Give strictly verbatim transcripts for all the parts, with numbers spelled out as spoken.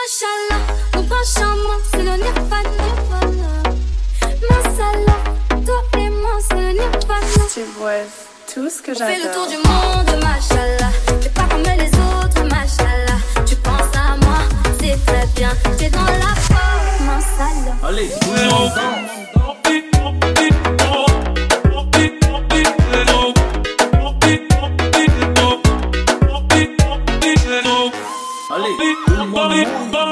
Machallah, mon prince charmant, c'est le nirvana. Masala, toi et moi, c'est le nirvana. Tu vois tout ce que j'adore. On fait le tour du monde, machallah. T'es pas comme les autres, machallah. Tu penses à moi, c'est très bien. T'es dans la force, masala. Allez, tout le monde Allez, tout le monde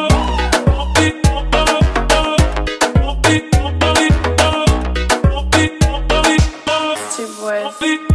Tu vois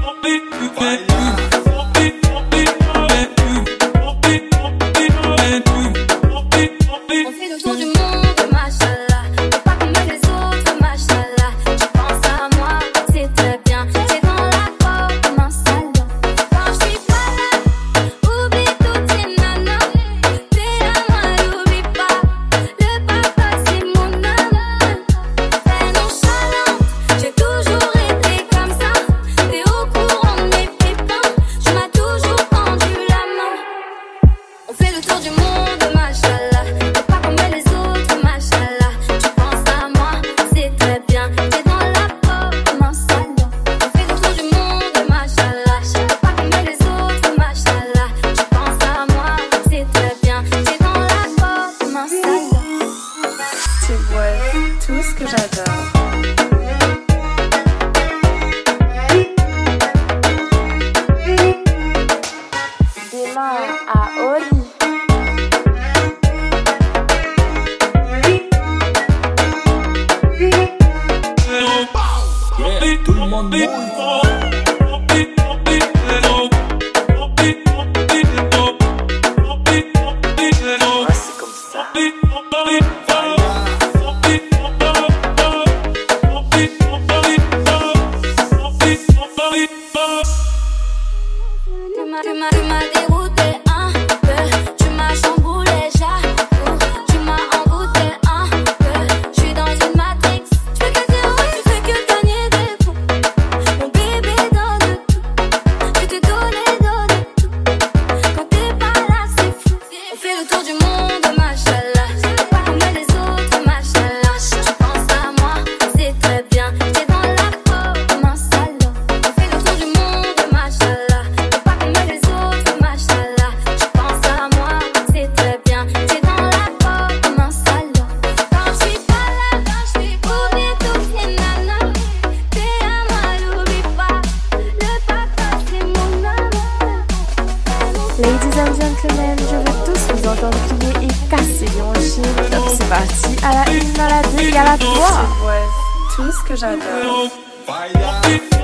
On fait le tour du monde, machallah. T'es pas comme les autres, machallah. Tu penses à moi, c'est très bien. T'es dans la porte, masala. Quand je suis pas là, oublie toutes tes nanas. T'es à moi, n'oublie pas. Le papa, c'est mon âme. T'es nonchalante, j'ai toujours été comme ça. T'es au courant de mes pépins. Tu m'as toujours tendu la main. On fait le tour du monde, machallah. T'es pas comme les autres, machallah. Tu penses à moi, c'est très bien. T'es dans la porte, masala. On fait le tour du monde, machallah. T'es pas comme les autres, machallah. Tu penses à moi, c'est très bien. T'es dans la porte, masala. Tu vois tout ce que j'adore. Des mains à Oli. Yeah, tout le monde mouille. Ah, c'est comme ça. Tu m'as, tu m'as, tu m'as dérouté un peu. Tu m'as chamboulé, j'avoue. Tu m'as envoûté un peu. Je suis dans une matrix. Tu fais que dire oui, tu fais que gagner des points. Mon bébé donne tout. Je t'ai donné, donné tout. Quand t'es pas là, c'est fou. On fait le tour du monde, machallah. T'es pas comme les autres, machallah. Tu penses à moi, c'est très bien. T'es dans la porte, masala. On fait le tour du monde, machallah. T'es pas comme les autres, machallah. Tu penses à moi, c'est très bien. T'es dans la porte, masala. Quand je suis pas là, quand je suis oublie toutes les nanas. T'es à moi, n'oublie pas. Le papa, c'est mon âme. Ladies and gentlemen, je veux tous vous entendre crier et casser les hanches. Donc c'est parti, à la une, à la deux et à la trois. Tu vois tout ce que j'adore. Fire.